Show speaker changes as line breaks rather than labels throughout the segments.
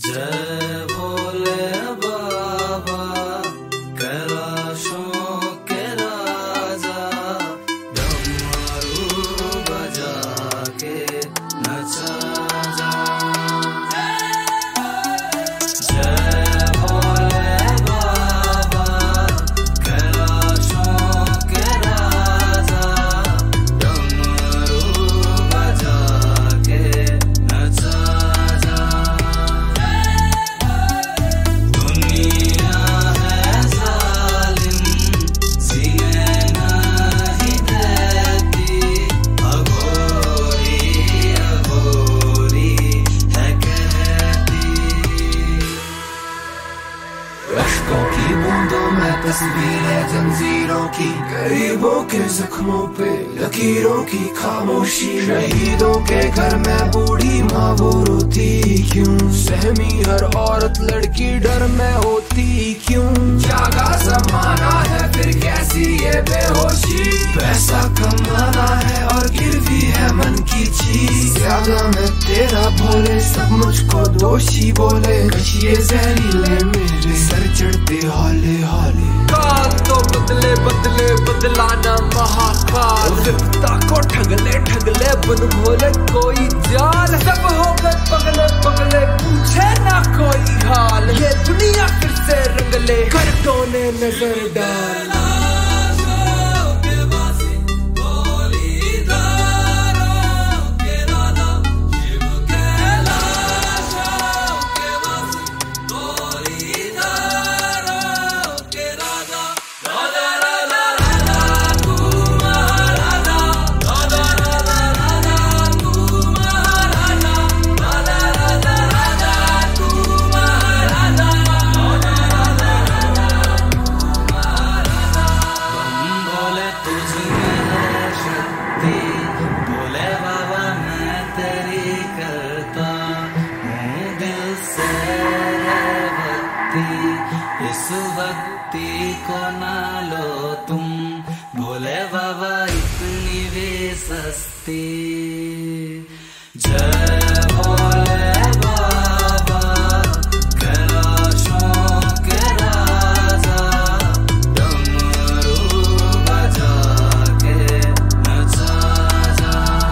जय भोले बाबा कैलाशों के राजा, डमरू बजा के नचा जा। जय भोले बाबा कैलाशों के राजा, डमरू बजा के नचा जा। दुनिया है जालिम, जीने नहीं देती, अघोरी अघोरी है कहती।
अश्कों की बूंदों में तस्वीरें जंजीरों की, गरीबों के जख्मों पे लकीरों की खामोशी। शहीदों के घर में बूढ़ी माँ वो रोती क्यों? सहमी हर औरत लड़की डर में होती क्यों? जागा जमाना है फिर कैसी ये बेहोशी? पैसा कमाना है और गिरवी है मन की चीज। ज्यादा मैं तेरा भोले सब मुझको दोषी बोले, कशिए जहरीले मेरे सर चढ़ते हाले हाले।
काल तो बदले बदले बदलाना महाकाल, विपता को ठगले ठगले बन भोले कोई जाल। सब हो गए पगले पगले पूछे ना कोई हाल, ये दुनिया फिर से रंगले कर टोने नजर डाल।
भोले बाबा मैं तेरी करता हूँ दिल से भक्ति, इस भक्ति को ना लो तुम भोले बाबा इतनी भी सस्ती। जय भोले बाबा कैलाशों के राजा, डमरू बजा के नचा जा।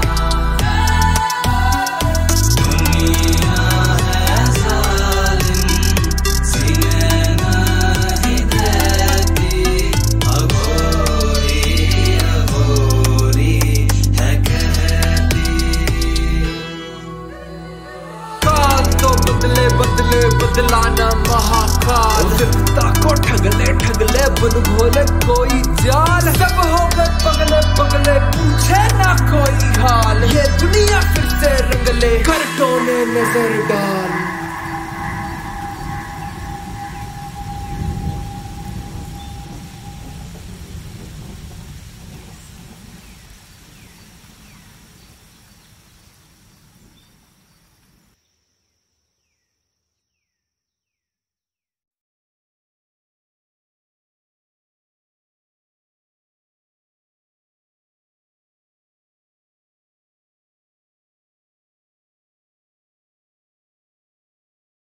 दुनिया है जालिम, जीने नहीं देती, अघोरी अघोरी है कहती।
काल तो बदले बदले बदलाना महाकाल, विपता को ठगले ठगले बन भोले कोई जाल। सब हो गए पगले पगले पूछे ना कोई हाल, ये दुनिया फिर से रंगले कर टोने नजर डाल।